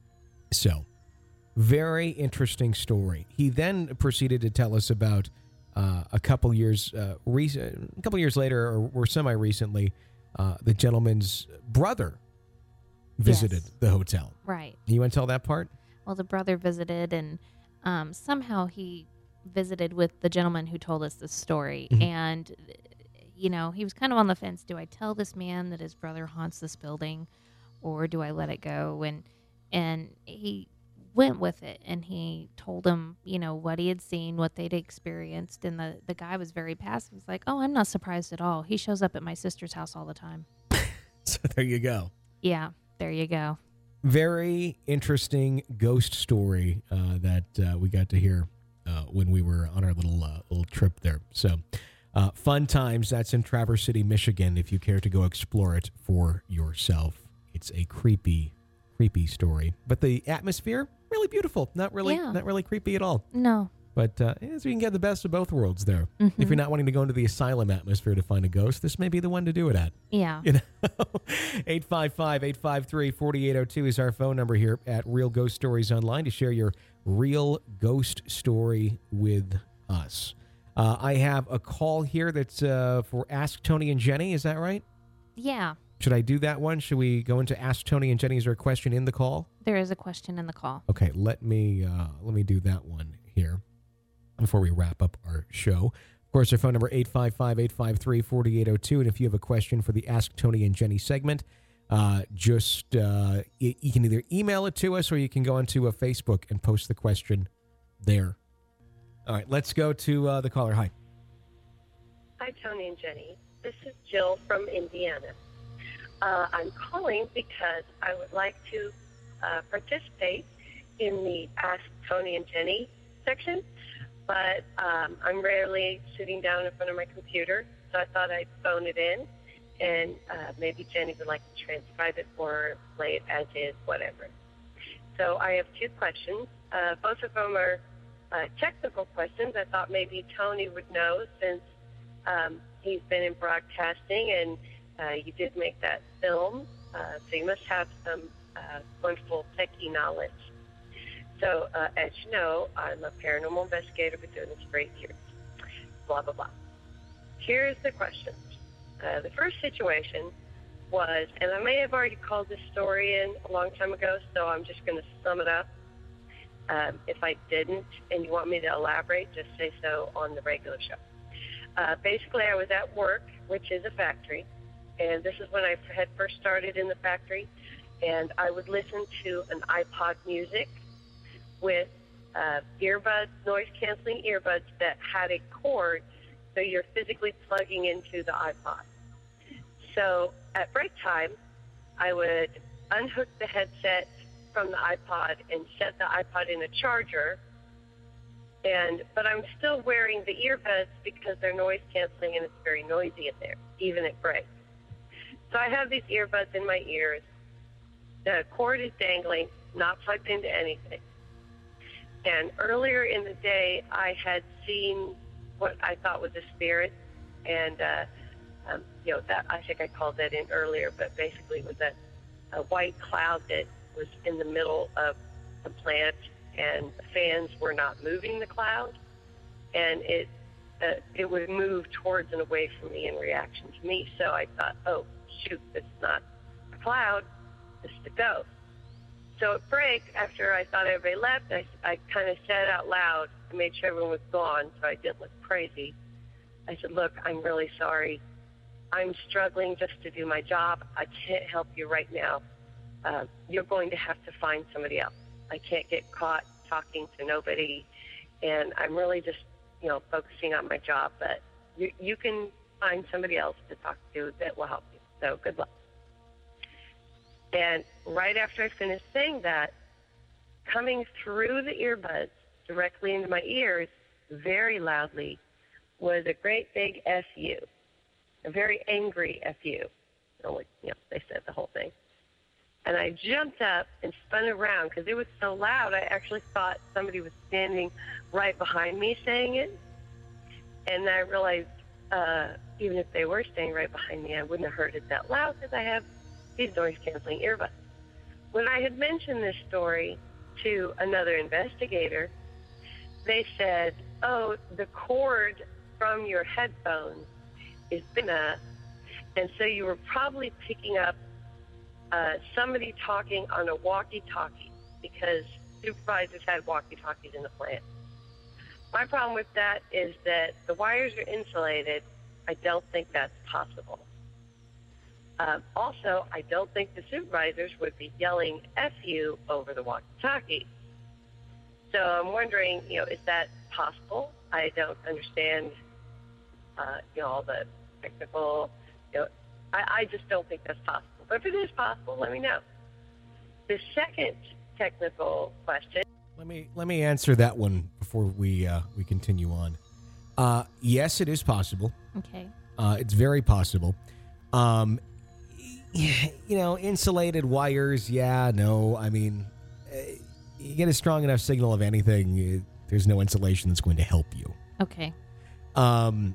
So, very interesting story. He then proceeded to tell us about uh, a couple years, uh, re- a couple years later, or, or semi-recently, uh, the gentleman's brother visited Yes. the hotel. Right. You want to tell that part? Well, the brother visited, and um, somehow he visited with the gentleman who told us this story. Mhm. And, you know, he was kind of on the fence. Do I tell this man that his brother haunts this building, or do I let it go? And and he went with it, and he told him, you know, what he had seen, what they'd experienced. And the, the guy was very passive. He's like, oh, I'm not surprised at all. He shows up at my sister's house all the time. So there you go. Yeah, there you go. Very interesting ghost story uh, that uh, we got to hear uh, when we were on our little uh, little trip there. So uh, fun times. That's in Traverse City, Michigan. If you care to go explore it for yourself, it's a creepy, creepy story. But the atmosphere really beautiful. Not really, Yeah. not really creepy at all. No. But uh, yeah, so you can get the best of both worlds there. Mhm. If you're not wanting to go into the asylum atmosphere to find a ghost, this may be the one to do it at. Yeah. You know, eight five five, eight five three, four eight zero two is our phone number here at Real Ghost Stories Online to share your real ghost story with us. Uh, I have a call here that's uh, for Ask Tony and Jenny. Is that right? Yeah. Should I do that one? Should we go into Ask Tony and Jenny? Is there a question in the call? There is a question in the call. Okay, let me uh, let me do that one here before we wrap up our show. Of course, our phone number eight five five, eight five three, four eight zero two. And if you have a question for the Ask Tony and Jenny segment, uh, just uh, y- you can either email it to us or you can go onto uh, Facebook and post the question there. All right, let's go to uh, the caller. Hi. Hi, Tony and Jenny. This is Jill from Indiana. Uh, I'm calling because I would like to uh, participate in the Ask Tony and Jenny section, but um, I'm rarely sitting down in front of my computer, so I thought I'd phone it in, and uh, maybe Jenny would like to transcribe it or play it as is, whatever. So I have two questions. Uh, both of them are uh, technical questions. I thought maybe Tony would know since um, he's been in broadcasting and uh, you did make that film, uh, so you must have some uh, wonderful techie knowledge. So, uh, as you know, I'm a paranormal investigator, been doing this for eight years, blah, blah, blah. Here's the question. Uh, the first situation was, and I may have already called this story in a long time ago, so I'm just going to sum it up. Um, if I didn't, and you want me to elaborate, just say so on the regular show. Uh, basically, I was at work, which is a factory, and this is when I had first started in the factory, and I would listen to an iPod music with uh, earbuds, noise-canceling earbuds that had a cord, so you're physically plugging into the iPod. So at break time, I would unhook the headset from the iPod and set the iPod in a charger, and but I'm still wearing the earbuds because they're noise-canceling and it's very noisy in there, even at break. So I have these earbuds in my ears. The cord is dangling, not plugged into anything. And earlier in the day, I had seen what I thought was a spirit, and uh, um, you know that I think I called that in earlier, but basically it was a, a white cloud that was in the middle of the plant, and the fans were not moving the cloud, and it uh, it would move towards and away from me in reaction to me. So I thought, oh shoot, this is not a cloud, this is a ghost. So at break, after I thought everybody left, I, I kind of said out loud, I made sure everyone was gone so I didn't look crazy. I said, look, I'm really sorry. I'm struggling just to do my job. I can't help you right now. uh, you're going to have to find somebody else. I can't get caught talking to nobody, and I'm really just, you know, focusing on my job. But you, you can find somebody else to talk to that will help you. So good luck. And right after I finished saying that, coming through the earbuds directly into my ears, very loudly, was a great big F U, a very angry F U. Only, you know, they said the whole thing. And I jumped up and spun around because it was so loud, I actually thought somebody was standing right behind me saying it. And I realized uh, even if they were standing right behind me, I wouldn't have heard it that loud because I have these noise-canceling earbuds. When I had mentioned this story to another investigator, they said, oh, the cord from your headphones is big enough, and so you were probably picking up uh, somebody talking on a walkie-talkie because supervisors had walkie-talkies in the plant. My problem with that is that the wires are insulated. I don't think that's possible. Um, also, I don't think the supervisors would be yelling F you over the walkie-talkie. So I'm wondering, you know, is that possible? I don't understand, uh, you know, all the technical, you know, I, I just don't think that's possible. But if it is possible, let me know. The second technical question. Let me let me answer that one before we uh, we continue on. Uh, yes, it is possible. Okay. Uh, it's very possible. Um, you know, insulated wires. Yeah, no. I mean, uh, you get a strong enough signal of anything, it, there's no insulation that's going to help you. Okay. Um,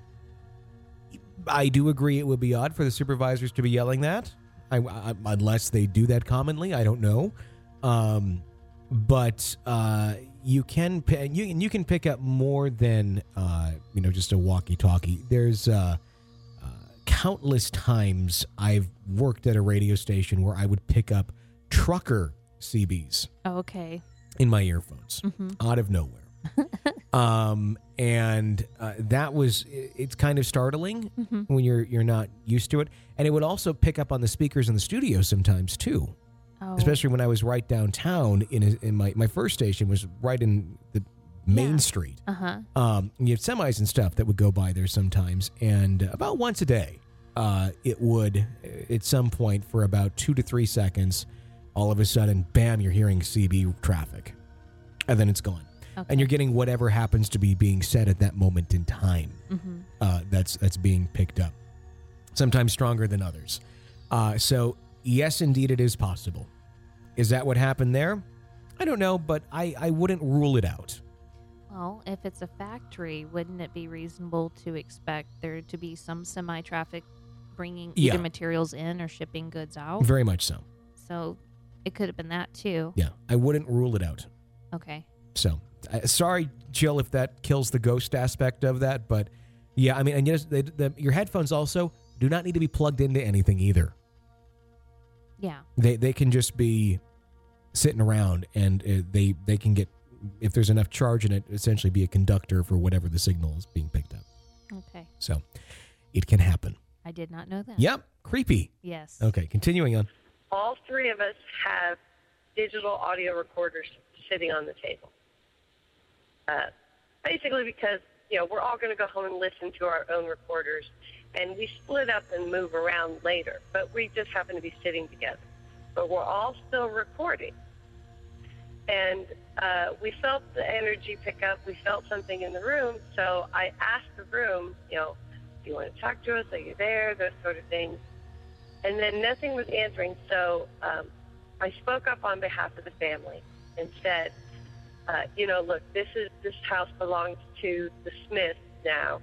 I do agree it would be odd for the supervisors to be yelling that, I, I, unless they do that commonly. I don't know. Um, but uh, you can you you can pick up more than uh, you know just a walkie-talkie. There's uh, uh, countless times I've worked at a radio station where I would pick up trucker C Bs. Oh, okay. In my earphones, mm-hmm. out of nowhere. um, and uh, that was, it's kind of startling mm-hmm. when you're you're not used to it. And it would also pick up on the speakers in the studio sometimes too. Oh. Especially when I was right downtown in a, in my, my first station was right in the main yeah. street. Uh-huh. Um, and you had semis and stuff that would go by there sometimes. And about once a day, uh, it would, at some point for about two to three seconds, all of a sudden, bam, you're hearing C B traffic. And then it's gone. Okay. And you're getting whatever happens to be being said at that moment in time. Mm-hmm. Uh, that's that's being picked up. Sometimes stronger than others. Uh, so, yes, indeed, it is possible. Is that what happened there? I don't know, but I, I wouldn't rule it out. Well, if it's a factory, wouldn't it be reasonable to expect there to be some semi-traffic bringing Yeah. either materials in or shipping goods out? Very much so. So it could have been that too. Yeah, I wouldn't rule it out. Okay. So, uh, sorry, Jill, if that kills the ghost aspect of that, but yeah, I mean, and yes, they, the, your headphones also do not need to be plugged into anything either. Yeah. They they can just be sitting around, and uh, they they can get, if there's enough charge in it, essentially be a conductor for whatever the signal is being picked up. Okay. So, it can happen. I did not know that. Yep, creepy. Yes. Okay, continuing on. All three of us have digital audio recorders sitting on the table. Uh, basically because, you know, we're all going to go home and listen to our own recorders, and we split up and move around later, but we just happen to be sitting together. But we're all still recording. And uh, we felt the energy pick up. We felt something in the room, so I asked the room, you know, do you want to talk to us? Are you there? Those sort of things. And then nothing was answering, so um, I spoke up on behalf of the family and said, uh, you know, look, this is this house belongs to the Smiths now,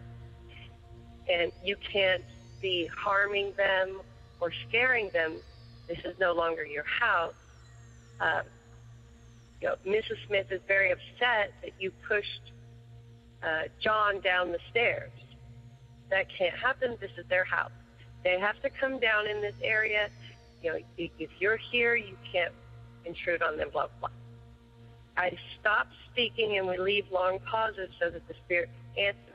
and you can't be harming them or scaring them. This is no longer your house. Uh, you know, Missus Smith is very upset that you pushed uh, John down the stairs. That can't happen. This is their house. They have to come down in this area. You know, if you're here, you can't intrude on them, blah, blah. I stop speaking, and we leave long pauses so that the spirit can answer.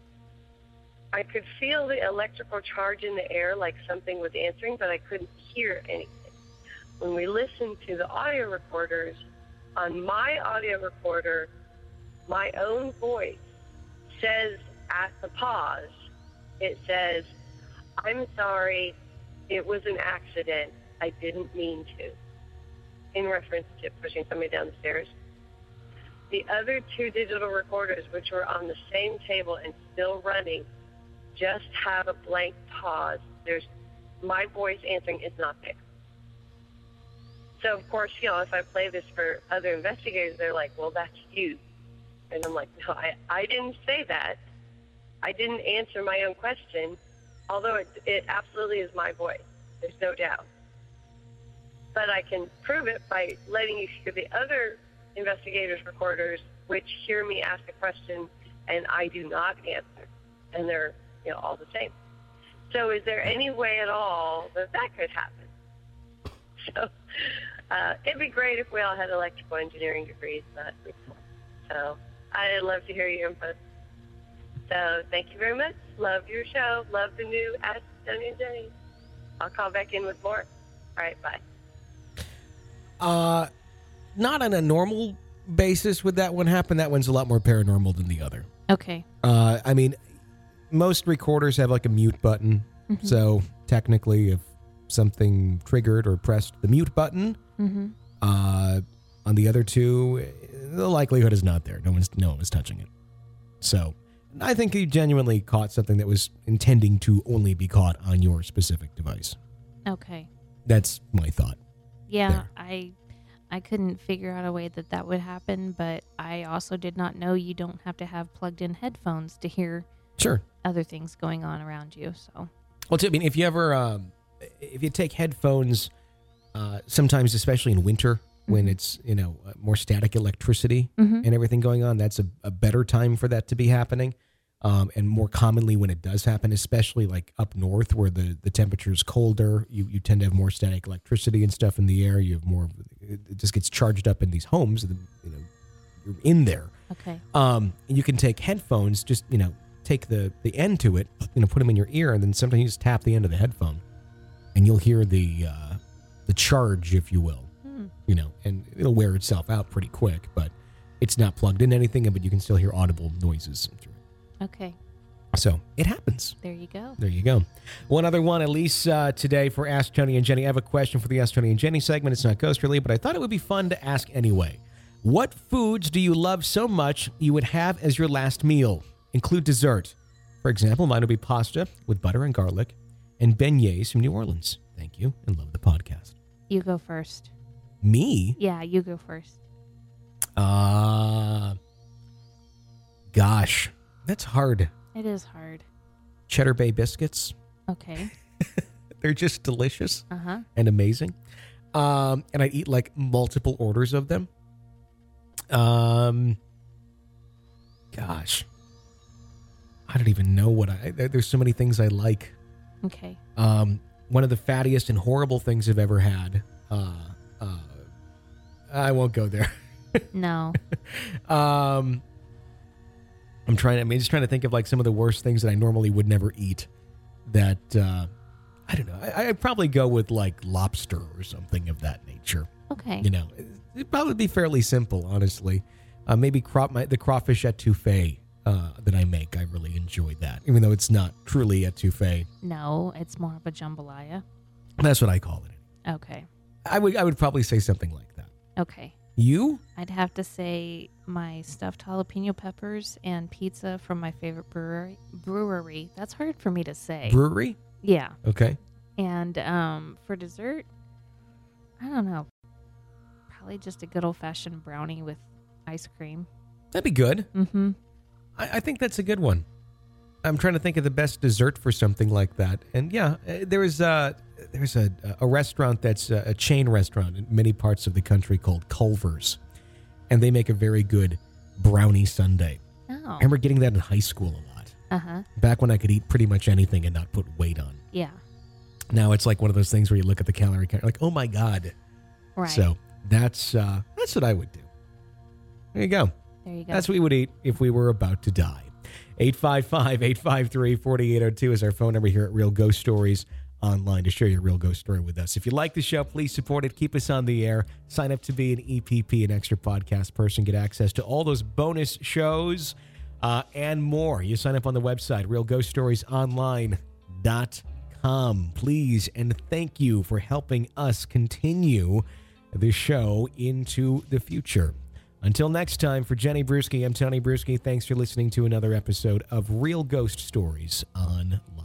I could feel the electrical charge in the air like something was answering, but I couldn't hear anything. when we listen to the audio recorders, on my audio recorder, my own voice says at the pause, it says, "I'm sorry, it was an accident. I didn't mean to," in reference to pushing somebody down the stairs. The other two digital recorders, which were on the same table and still running, just have a blank pause. There's my voice answering is not there. So, of course, you know, if I play this for other investigators, they're like, "Well, that's you." And I'm like, "No, I, I didn't say that. I didn't answer my own question, although it, it absolutely is my voice. There's no doubt. But I can prove it by letting you hear the other investigators' recorders, which hear me ask a question, and I do not answer. And they're, you know, all the same. So is there any way at all that that could happen?" So uh, it'd be great if we all had electrical engineering degrees. But so I'd love to hear your input. So thank you very much. Love your show. Love the new Ask Tony and Jenny. I'll call back in with more. All right, bye. Uh, not on a normal basis would that one happen. That one's a lot more paranormal than the other. Okay. Uh, I mean, most recorders have like a mute button. Mm-hmm. So technically, if something triggered or pressed the mute button, Mm-hmm. uh, on the other two, the likelihood is not there. No one's no one was touching it. So I think you genuinely caught something that was intending to only be caught on your specific device. Okay. That's my thought. Yeah, There. I I couldn't figure out a way that that would happen, but I also did not know you don't have to have plugged-in headphones to hear Sure. other things going on around you. So, Well, I mean, if you ever, um, if you take headphones, uh, sometimes, especially in winter, when it's, you know, uh, more static electricity Mhm. and everything going on, that's a, a better time for that to be happening. Um, and more commonly when it does happen, especially like up north where the, the temperature is colder, you, you tend to have more static electricity and stuff in the air. You have more, it it just gets charged up in these homes. And, you know, you're in there. okay. Um, you can take headphones, just, you know, take the, the end to it, you know, put them in your ear, and then sometimes you just tap the end of the headphone and you'll hear the, uh, the charge, if you will, Hmm. you know, and it'll wear itself out pretty quick, but it's not plugged in anything, but you can still hear audible noises through it. Okay. So it happens. There you go. There you go. One other one, Elise, uh, today for Ask Tony and Jenny. I have a question for the Ask Tony and Jenny segment. It's not ghost related, but I thought it would be fun to ask anyway. What foods do you love so much you would have as your last meal? Include dessert. For example, mine would be pasta with butter and garlic and beignets from New Orleans. Thank you and love the podcast. You go first. Me? Yeah, you go first. Uh, gosh, that's hard. It is hard. Cheddar Bay biscuits. Okay. They're just delicious Uh-huh. and amazing. Um, and I'd eat like multiple orders of them. Um, gosh, I don't even know what I, there- there's so many things I like. Okay. Um, one of the fattiest and horrible things I've ever had. Uh, uh, I won't go there. No. Um, I'm trying. I mean, just trying to think of like some of the worst things that I normally would never eat. That uh, I don't know. I, I'd probably go with like lobster or something of that nature. Okay. You know, it'd probably be fairly simple, honestly. Uh, maybe crop my, the crawfish etouffee uh, that I make. I really enjoy that, even though it's not truly etouffee. No, it's more of a jambalaya. That's what I call it. Okay. I would. I would probably say something like that. Okay. You? I'd have to say my stuffed jalapeno peppers and pizza from my favorite brewery. Brewery. That's hard for me to say. Brewery? Yeah. Okay. And um, for dessert, I don't know. Probably just a good old fashioned brownie with ice cream. That'd be good. Mm-hmm. I, I think that's a good one. I'm trying to think of the best dessert for something like that. And yeah, uh, there is a, there's a, a restaurant that's a, a chain restaurant in many parts of the country called Culver's. And they make a very good brownie sundae. Oh. I remember getting that in high school a lot. Uh-huh. Back when I could eat pretty much anything and not put weight on. Yeah. Now it's like one of those things where you look at the calorie count, like, oh my God. Right. So that's uh, that's what I would do. There you go. There you go. That's what we would eat if we were about to die. eight five five, eight five three, four eight zero two is our phone number here at Real Ghost Stories Online to share your real ghost story with us. If you like the show, please support it. Keep us on the air. Sign up to be an E P P, an extra podcast person. Get access to all those bonus shows uh, and more. You sign up on the website, real ghost stories online dot com. Please and thank you for helping us continue the show into the future. Until next time, for Jenny Brewski, I'm Tony Brewski. Thanks for listening to another episode of Real Ghost Stories Online.